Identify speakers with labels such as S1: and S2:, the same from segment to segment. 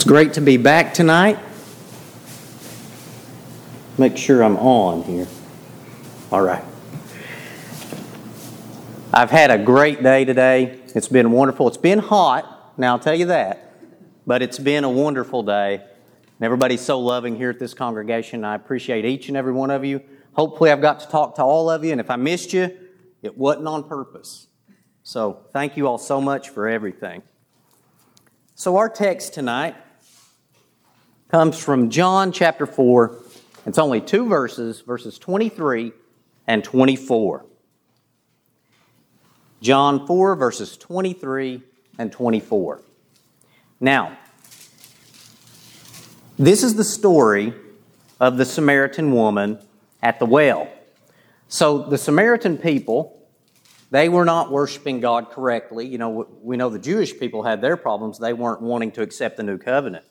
S1: Great to be back tonight. Make sure I'm on here. All right. I've had a great day today. It's been wonderful. It's been hot, now I'll tell you that, but it's been a wonderful day. And everybody's so loving here at this congregation. I appreciate each and every one of you. Hopefully I've got to talk to all of you, and if I missed you, it wasn't on purpose. So thank you all so much for everything. So our text tonight comes from John chapter 4. It's only 2 verses, verses 23 and 24. John 4, verses 23 and 24. Now, this is the story of the Samaritan woman at the well. So the Samaritan people, they were not worshiping God correctly. You know, we know the Jewish people had their problems. They weren't wanting to accept the new covenant.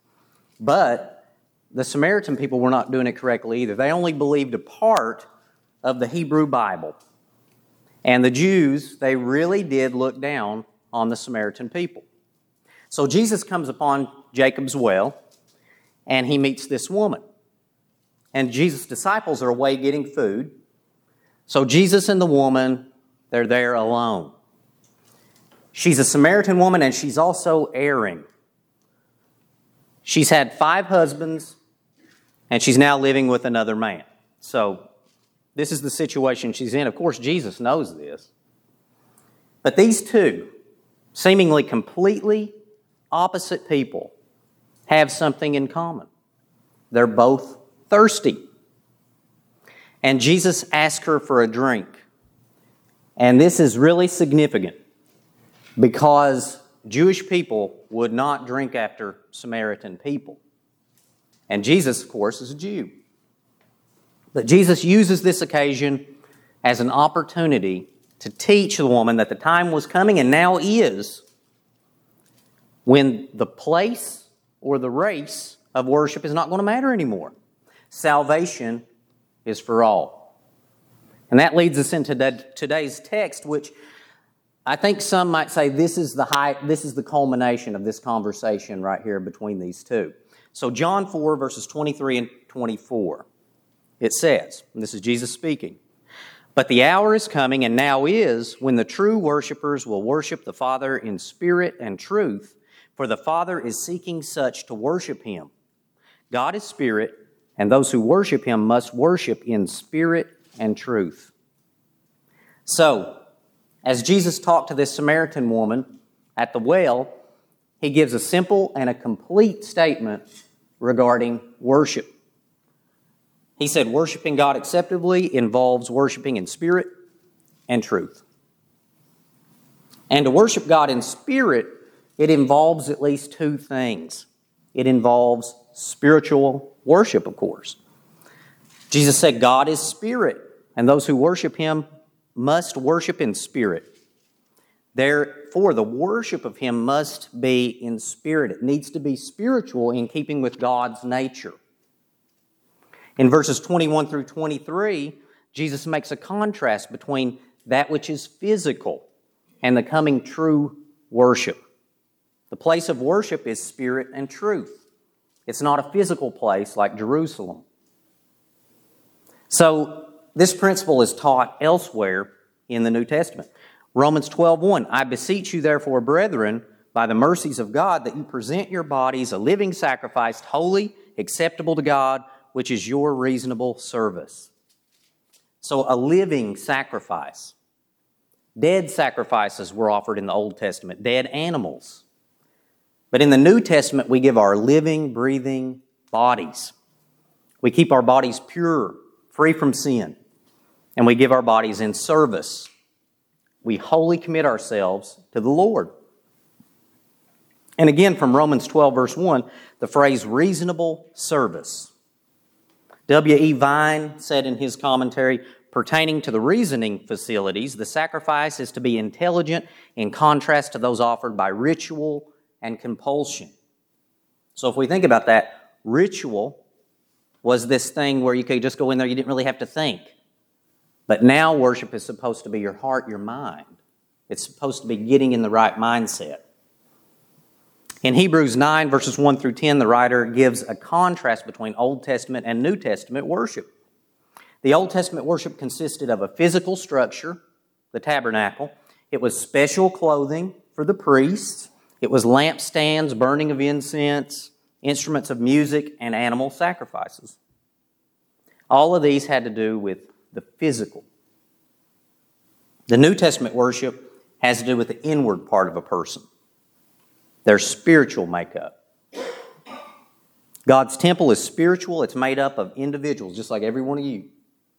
S1: But the Samaritan people were not doing it correctly either. They only believed a part of the Hebrew Bible. And the Jews, they really did look down on the Samaritan people. So Jesus comes upon Jacob's well, and he meets this woman. And Jesus' disciples are away getting food. So Jesus and the woman, they're there alone. She's a Samaritan woman, and she's also erring. She's had 5 husbands, and she's now living with another man. So this is the situation she's in. Of course, Jesus knows this. But these two, seemingly completely opposite people, have something in common. They're both thirsty. And Jesus asked her for a drink. And this is really significant because Jewish people would not drink after Samaritan people. And Jesus, of course, is a Jew. But Jesus uses this occasion as an opportunity to teach the woman that the time was coming and now is when the place or the race of worship is not going to matter anymore. Salvation is for all. And that leads us into today's text, which I think some might say this is the culmination of this conversation right here between these two. So John 4, verses 23 and 24. It says, and this is Jesus speaking, "But the hour is coming, and now is, when the true worshipers will worship the Father in spirit and truth, for the Father is seeking such to worship Him. God is spirit, and those who worship Him must worship in spirit and truth." So, as Jesus talked to this Samaritan woman at the well, He gives a simple and a complete statement regarding worship. He said worshiping God acceptably involves worshiping in spirit and truth. And to worship God in spirit, it involves at least 2 things. It involves spiritual worship, of course. Jesus said God is spirit, and those who worship Him must worship in spirit. Therefore, the worship of Him must be in spirit. It needs to be spiritual in keeping with God's nature. In verses 21 through 23, Jesus makes a contrast between that which is physical and the coming true worship. The place of worship is spirit and truth. It's not a physical place like Jerusalem. So, this principle is taught elsewhere in the New Testament. Romans 12:1, "I beseech you therefore, brethren, by the mercies of God, that you present your bodies a living sacrifice, holy, acceptable to God, which is your reasonable service." So a living sacrifice. Dead sacrifices were offered in the Old Testament, dead animals. But in the New Testament, we give our living, breathing bodies. We keep our bodies pure, free from sin, and we give our bodies in service. We wholly commit ourselves to the Lord. And again, from Romans 12, verse 1, the phrase reasonable service. W.E. Vine said in his commentary, pertaining to the reasoning facilities, the sacrifice is to be intelligent in contrast to those offered by ritual and compulsion. So if we think about that, ritual was this thing where you could just go in there, you didn't really have to think. But now worship is supposed to be your heart, your mind. It's supposed to be getting in the right mindset. In Hebrews 9, verses 1 through 10, the writer gives a contrast between Old Testament and New Testament worship. The Old Testament worship consisted of a physical structure, the tabernacle. It was special clothing for the priests. It was lampstands, burning of incense, instruments of music, and animal sacrifices. All of these had to do with the physical. The New Testament worship has to do with the inward part of a person, their spiritual makeup. God's temple is spiritual. It's made up of individuals, just like every one of you.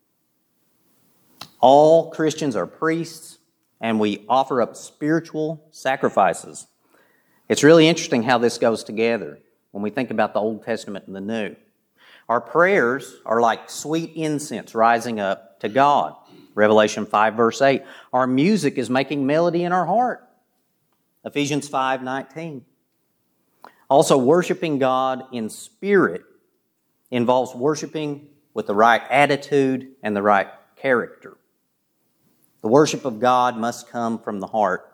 S1: All Christians are priests, and we offer up spiritual sacrifices. It's really interesting how this goes together when we think about the Old Testament and the New. Our prayers are like sweet incense rising up to God. Revelation 5, verse 8. Our music is making melody in our heart. Ephesians 5:19. Also, worshiping God in spirit involves worshiping with the right attitude and the right character. The worship of God must come from the heart.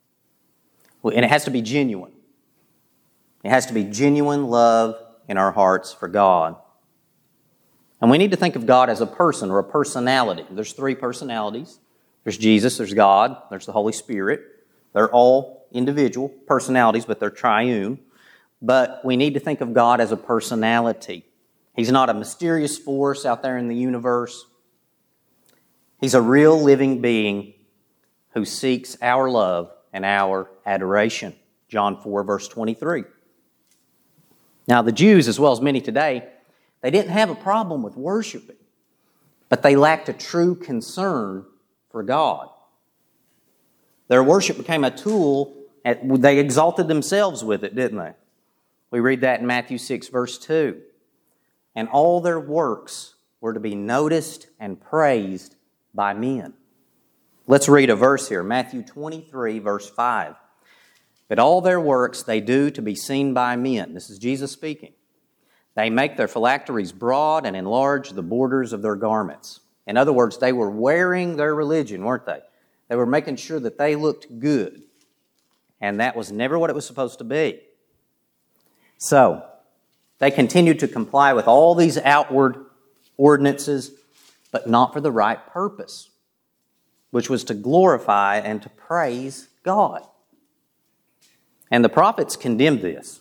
S1: And it has to be genuine. It has to be genuine love in our hearts for God. And we need to think of God as a person or a personality. There's three personalities. There's Jesus, there's God, there's the Holy Spirit. They're all individual personalities, but they're triune. But we need to think of God as a personality. He's not a mysterious force out there in the universe. He's a real living being who seeks our love and our adoration. John 4, verse 23. Now, the Jews, as well as many today, they didn't have a problem with worshiping, but they lacked a true concern for God. Their worship became a tool, they exalted themselves with it, didn't they? We read that in Matthew 6, verse 2. And all their works were to be noticed and praised by men. Let's read a verse here, Matthew 23, verse 5. But all their works they do to be seen by men. This is Jesus speaking. They make their phylacteries broad and enlarge the borders of their garments. In other words, they were wearing their religion, weren't they? They were making sure that they looked good. And that was never what it was supposed to be. So, they continued to comply with all these outward ordinances, but not for the right purpose, which was to glorify and to praise God. And the prophets condemned this.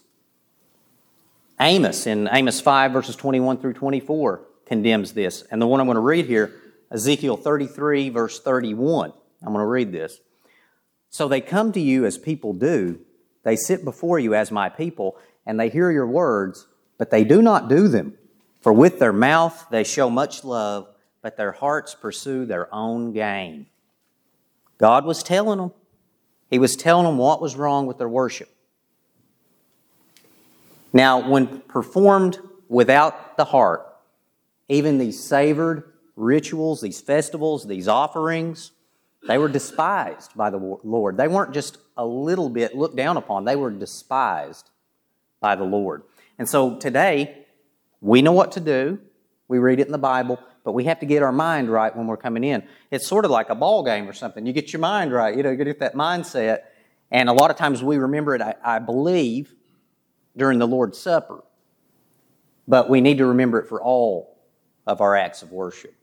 S1: Amos, in Amos 5, verses 21 through 24, condemns this. And the one I'm going to read here, Ezekiel 33, verse 31. I'm going to read this. So they come to you as people do. They sit before you as my people, and they hear your words, but they do not do them. For with their mouth they show much love, but their hearts pursue their own gain. God was telling them. He was telling them what was wrong with their worship. Now, when performed without the heart, even these savored rituals, these festivals, these offerings, they were despised by the Lord. They weren't just a little bit looked down upon. They were despised by the Lord. And so today, we know what to do. We read it in the Bible, but we have to get our mind right when we're coming in. It's sort of like a ball game or something. You get your mind right. You get that mindset. And a lot of times we remember it, I believe, during the Lord's Supper. But we need to remember it for all of our acts of worship.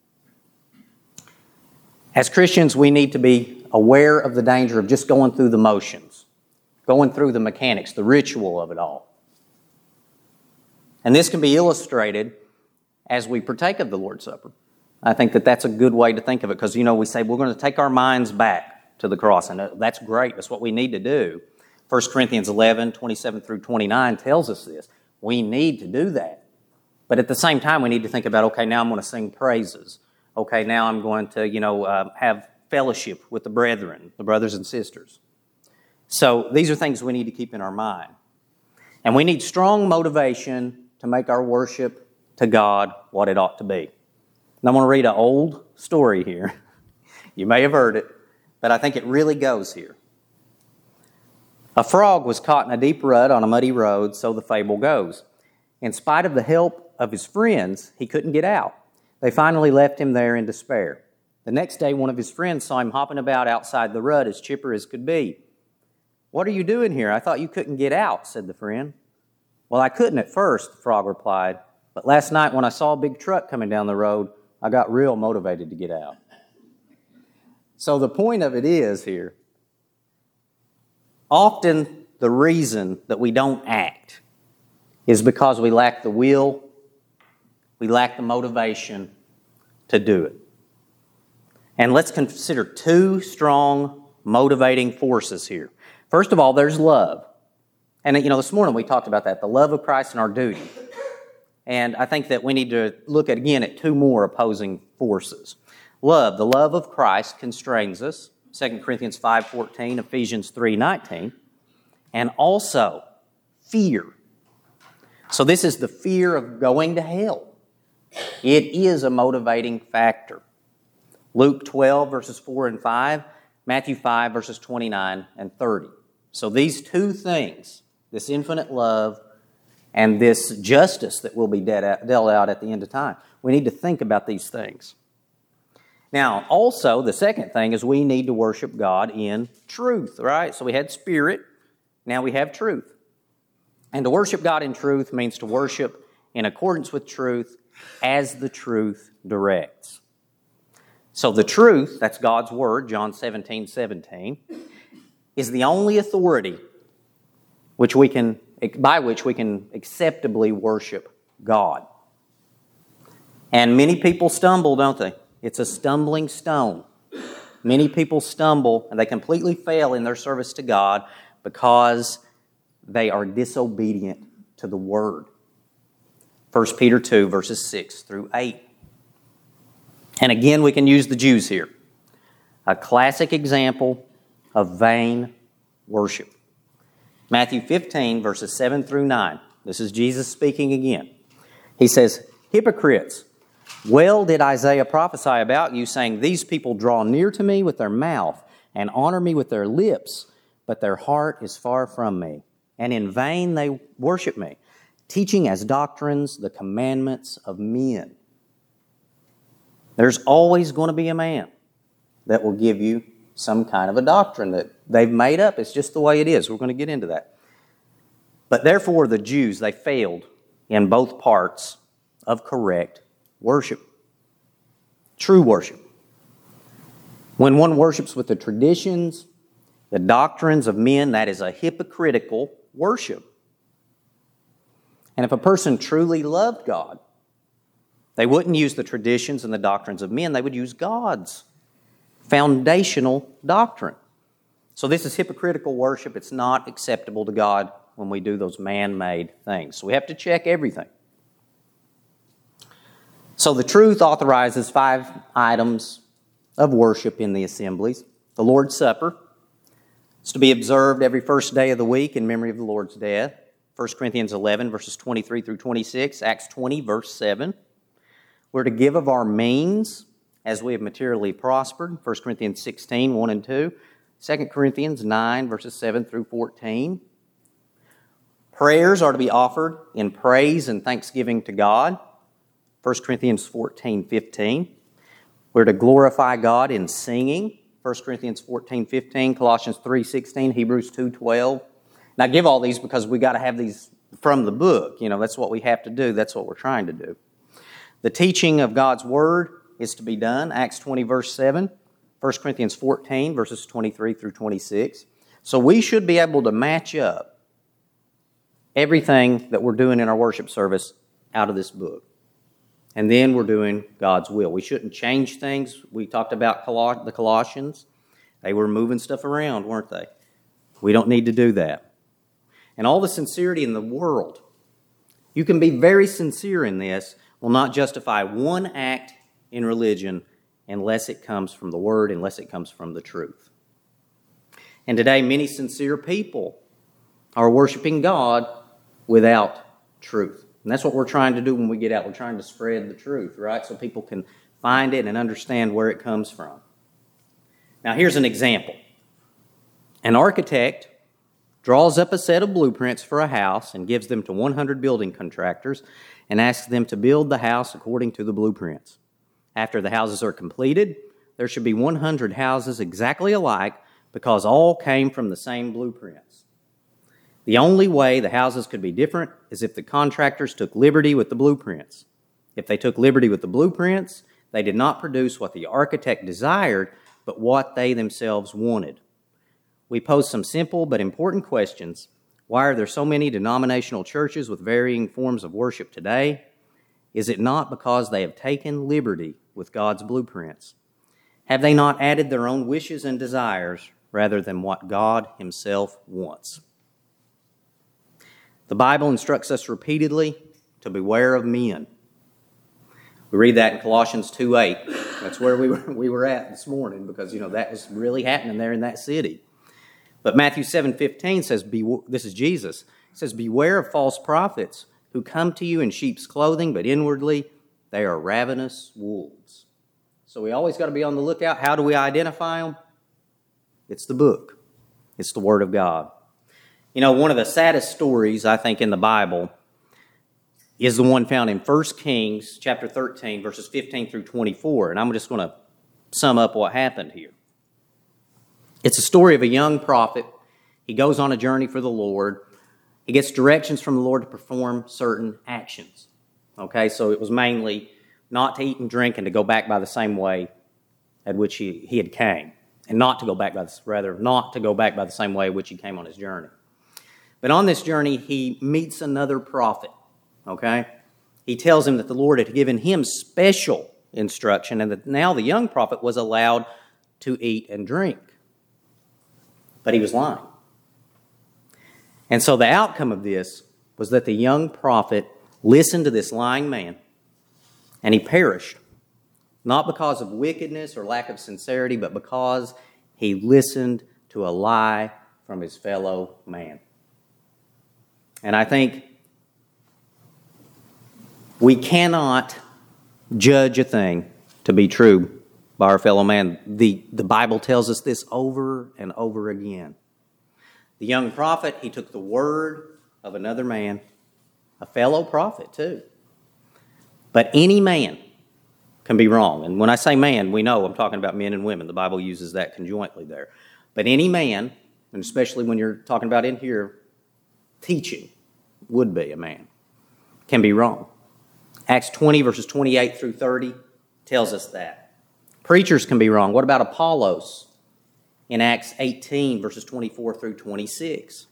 S1: As Christians, we need to be aware of the danger of just going through the motions, going through the mechanics, the ritual of it all. And this can be illustrated as we partake of the Lord's Supper. I think that that's a good way to think of it because, we say we're going to take our minds back to the cross, and that's great. That's what we need to do. 1 Corinthians 11, 27 through 29 tells us this. We need to do that. But at the same time, we need to think about, okay, now I'm going to sing praises. Okay, now I'm going to, have fellowship with the brethren, the brothers and sisters. So these are things we need to keep in our mind. And we need strong motivation to make our worship to God what it ought to be. And I'm going to read an old story here. You may have heard it, but I think it really goes here. A frog was caught in a deep rut on a muddy road, so the fable goes. In spite of the help of his friends, he couldn't get out. They finally left him there in despair. The next day, one of his friends saw him hopping about outside the rut as chipper as could be. "What are you doing here? I thought you couldn't get out," said the friend. "Well, I couldn't at first," the frog replied, "but last night when I saw a big truck coming down the road, I got real motivated to get out." So the point of it is here, often the reason that we don't act is because we lack the will, we lack the motivation to do it. And let's consider two strong motivating forces here. First of all, there's love. And this morning we talked about that, the love of Christ and our duty. And I think that we need to look again at two more opposing forces. Love, the love of Christ constrains us, 2 Corinthians 5:14, Ephesians 3:19, and also fear. So this is the fear of going to hell. It is a motivating factor. Luke 12, verses 4 and 5, Matthew 5, verses 29 and 30. So these two things, this infinite love and this justice that will be dealt out at the end of time, we need to think about these things. Now, also, the second thing is we need to worship God in truth, right? So we had spirit, now we have truth. And to worship God in truth means to worship in accordance with truth as the truth directs. So the truth, that's God's Word, John 17:17, is the only authority by which we can acceptably worship God. And many people stumble, don't they? It's a stumbling stone. Many people stumble and they completely fail in their service to God because they are disobedient to the Word. 1 Peter 2, verses 6 through 8. And again, we can use the Jews here. A classic example of vain worship. Matthew 15, verses 7 through 9. This is Jesus speaking again. He says, "Hypocrites, well did Isaiah prophesy about you, saying, 'These people draw near to me with their mouth and honor me with their lips, but their heart is far from me. And in vain they worship me, teaching as doctrines the commandments of men.'" There's always going to be a man that will give you some kind of a doctrine that they've made up. It's just the way it is. We're going to get into that. But therefore, the Jews, they failed in both parts of correct worship. True worship. When one worships with the traditions, the doctrines of men, that is a hypocritical worship. And if a person truly loved God, they wouldn't use the traditions and the doctrines of men. They would use God's foundational doctrine. So this is hypocritical worship. It's not acceptable to God when we do those man-made things. So we have to check everything. So the truth authorizes 5 items of worship in the assemblies. The Lord's Supper is to be observed every first day of the week in memory of the Lord's death. 1 Corinthians 11, verses 23 through 26. Acts 20, verse 7. We're to give of our means as we have materially prospered. 1 Corinthians 16, 1 and 2. 2 Corinthians 9, verses 7 through 14. Prayers are to be offered in praise and thanksgiving to God. 1 Corinthians 14, 15. We're to glorify God in singing. 1 Corinthians 14, 15. Colossians 3, 16. Hebrews 2, 12. Now, I give all these because we got to have these from the book. That's what we have to do. That's what we're trying to do. The teaching of God's Word is to be done. Acts 20, verse 7. 1 Corinthians 14, verses 23 through 26. So we should be able to match up everything that we're doing in our worship service out of this book. And then we're doing God's will. We shouldn't change things. We talked about the Colossians. They were moving stuff around, weren't they? We don't need to do that. And all the sincerity in the world, you can be very sincere in this, will not justify one act in religion unless it comes from the Word, unless it comes from the truth. And today, many sincere people are worshiping God without truth. And that's what we're trying to do when we get out. We're trying to spread the truth, right? So people can find it and understand where it comes from. Now, here's an example. An architect draws up a set of blueprints for a house and gives them to 100 building contractors and asks them to build the house according to the blueprints. After the houses are completed, there should be 100 houses exactly alike because all came from the same blueprints. The only way the houses could be different is if the contractors took liberty with the blueprints. If they took liberty with the blueprints, they did not produce what the architect desired, but what they themselves wanted. We pose some simple but important questions. Why are there so many denominational churches with varying forms of worship today? Is it not because they have taken liberty with God's blueprints? Have they not added their own wishes and desires rather than what God Himself wants? The Bible instructs us repeatedly to beware of men. We read that in Colossians 2:8. That's where we were at this morning because, that was really happening there in that city. But Matthew 7:15 says, this is Jesus, it says, beware of false prophets who come to you in sheep's clothing, but inwardly they are ravenous wolves. So we always got to be on the lookout. How do we identify them? It's the book. It's the Word of God. One of the saddest stories, I think, in the Bible is the one found in 1 Kings chapter 13, verses 15 through 24. And I'm just going to sum up what happened here. It's a story of a young prophet. He goes on a journey for the Lord. He gets directions from the Lord to perform certain actions. Okay, so it was mainly not to eat and drink and to go back by the same way at which he had came. And not to go back by the same way at which he came on his journey. But on this journey, he meets another prophet. Okay? He tells him that the Lord had given him special instruction and that now the young prophet was allowed to eat and drink. But he was lying. And so the outcome of this was that the young prophet listened to this lying man and he perished. Not because of wickedness or lack of sincerity, but because he listened to a lie from his fellow man. And I think we cannot judge a thing to be true by our fellow man. The Bible tells us this over and over again. The young prophet, he took the word of another man, a fellow prophet too. But any man can be wrong. And when I say man, we know I'm talking about men and women. The Bible uses that conjointly there. But any man, and especially when you're talking about in here, teaching, would be a man, can be wrong. Acts 20, verses 28 through 30 tells us that. Preachers can be wrong. What about Apollos in Acts 18, verses 24 through 26?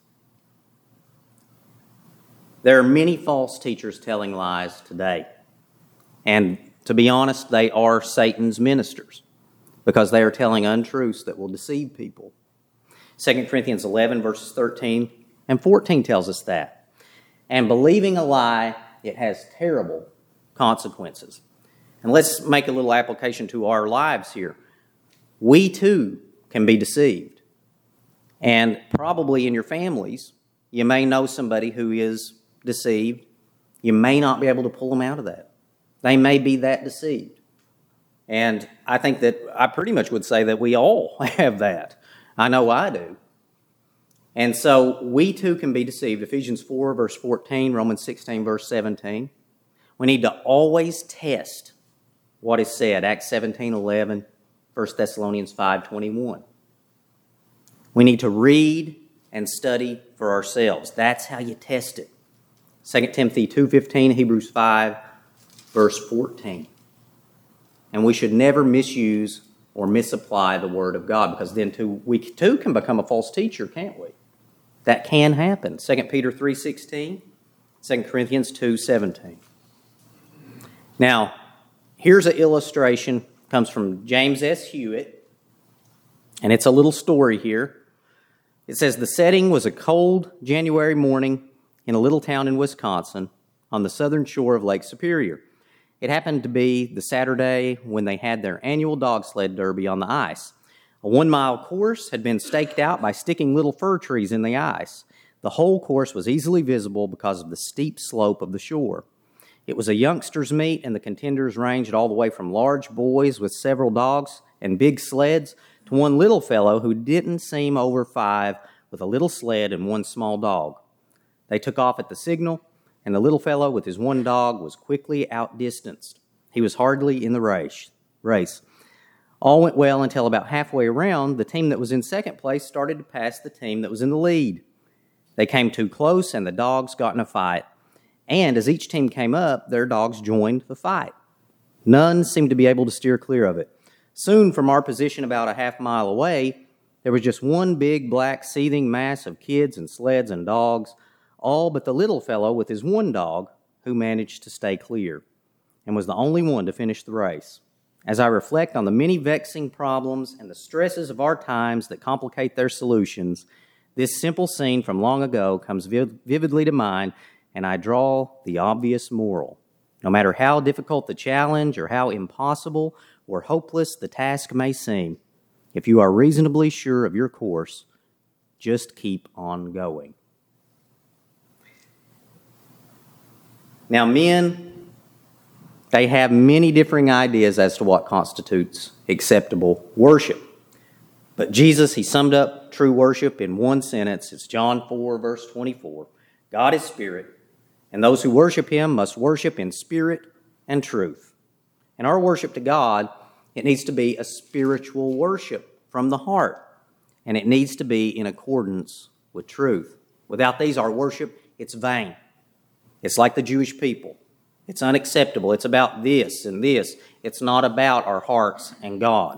S1: There are many false teachers telling lies today. And to be honest, they are Satan's ministers because they are telling untruths that will deceive people. 2 Corinthians 11, verses 13 and 14 tells us that. And believing a lie, it has terrible consequences. And let's make a little application to our lives here. We too can be deceived. And probably in your families, you may know somebody who is deceived. You may not be able to pull them out of that. They may be that deceived. And I think that I pretty much would say that we all have that. I know I do. And so we too can be deceived. Ephesians 4, verse 14, Romans 16, verse 17. We need to always test what is said. Acts 17:11, 1 Thessalonians 5:21. We need to read and study for ourselves. That's how you test it. 2 Timothy 2:15, Hebrews 5, verse 14. And we should never misuse or misapply the Word of God because then we too can become a false teacher, can't we? That can happen. 2 Peter 3:16, 2 Corinthians 2:17. Now, here's an illustration. It comes from James S. Hewitt, and it's a little story here. It says, the setting was a cold January morning in a little town in Wisconsin on the southern shore of Lake Superior. It happened to be the Saturday when they had their annual dog sled derby on the ice. A 1-mile course had been staked out by sticking little fir trees in the ice. The whole course was easily visible because of the steep slope of the shore. It was a youngsters' meet, and the contenders ranged all the way from large boys with several dogs and big sleds to one little fellow who didn't seem over 5 with a little sled and one small dog. They took off at the signal, and the little fellow with his one dog was quickly outdistanced. He was hardly in the race. All went well until about halfway around, the team that was in second place started to pass the team that was in the lead. They came too close, and the dogs got in a fight. And as each team came up, their dogs joined the fight. None seemed to be able to steer clear of it. Soon, from our position about a half mile away, there was just one big black seething mass of kids and sleds and dogs, all but the little fellow with his one dog who managed to stay clear and was the only one to finish the race. As I reflect on the many vexing problems and the stresses of our times that complicate their solutions, this simple scene from long ago comes vividly to mind, and I draw the obvious moral. No matter how difficult the challenge or how impossible or hopeless the task may seem, if you are reasonably sure of your course, just keep on going. Now, men, they have many differing ideas as to what constitutes acceptable worship. But Jesus, he summed up true worship in one sentence. It's John 4, verse 24. God is spirit, and those who worship him must worship in spirit and truth. And our worship to God, it needs to be a spiritual worship from the heart, and it needs to be in accordance with truth. Without these, our worship, it's vain. It's like the Jewish people. It's unacceptable. It's about this and this. It's not about our hearts and God.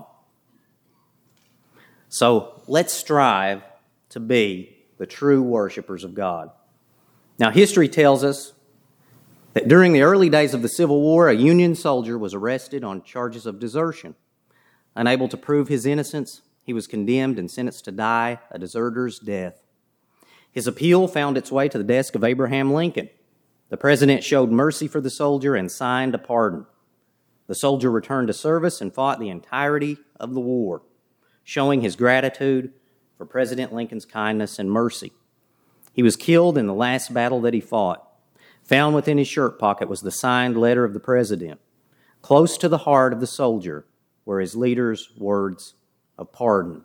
S1: So let's strive to be the true worshipers of God. Now, history tells us that during the early days of the Civil War, a Union soldier was arrested on charges of desertion. Unable to prove his innocence, he was condemned and sentenced to die a deserter's death. His appeal found its way to the desk of Abraham Lincoln. The president showed mercy for the soldier and signed a pardon. The soldier returned to service and fought the entirety of the war, showing his gratitude for President Lincoln's kindness and mercy. He was killed in the last battle that he fought. Found within his shirt pocket was the signed letter of the president. Close to the heart of the soldier were his leader's words of pardon.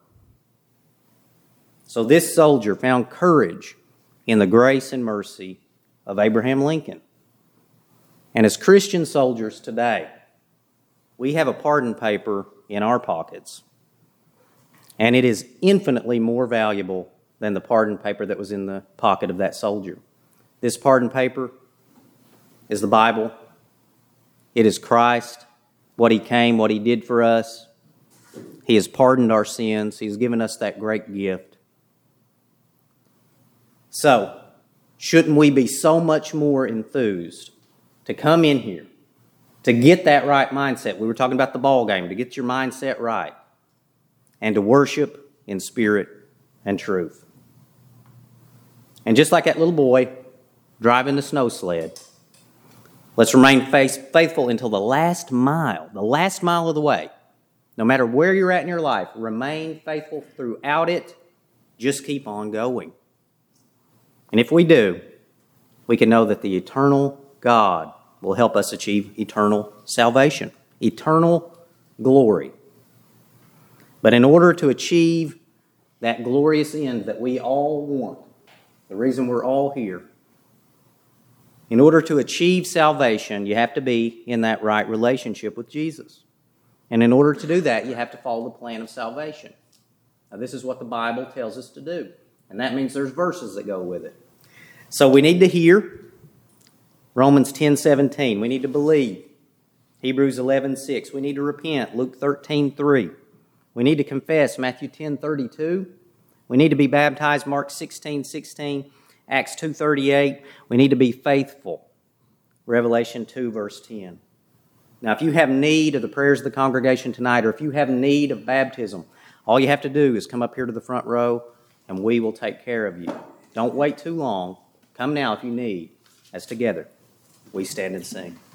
S1: So this soldier found courage in the grace and mercy of Abraham Lincoln. And as Christian soldiers today, we have a pardon paper in our pockets. And it is infinitely more valuable than the pardon paper that was in the pocket of that soldier. This pardon paper is the Bible. It is Christ, what he came, what he did for us. He has pardoned our sins. He has given us that great gift. So, shouldn't we be so much more enthused to come in here, to get that right mindset? We were talking about the ball game, to get your mindset right, and to worship in spirit and truth. And just like that little boy driving the snow sled, let's remain faithful until the last mile of the way. No matter where you're at in your life, remain faithful throughout it. Just keep on going. And if we do, we can know that the eternal God will help us achieve eternal salvation, eternal glory. But in order to achieve that glorious end that we all want, the reason we're all here, in order to achieve salvation, you have to be in that right relationship with Jesus. And in order to do that, you have to follow the plan of salvation. Now, this is what the Bible tells us to do. And that means there's verses that go with it. So we need to hear Romans 10:17. We need to believe Hebrews 11:6. We need to repent Luke 13:3. We need to confess Matthew 10:32. We need to be baptized Mark 16:16, Acts 2:38. We need to be faithful Revelation 2, verse 10. Now, if you have need of the prayers of the congregation tonight, or if you have need of baptism, all you have to do is come up here to the front row, and we will take care of you. Don't wait too long. Come now if you need, as together we stand and sing.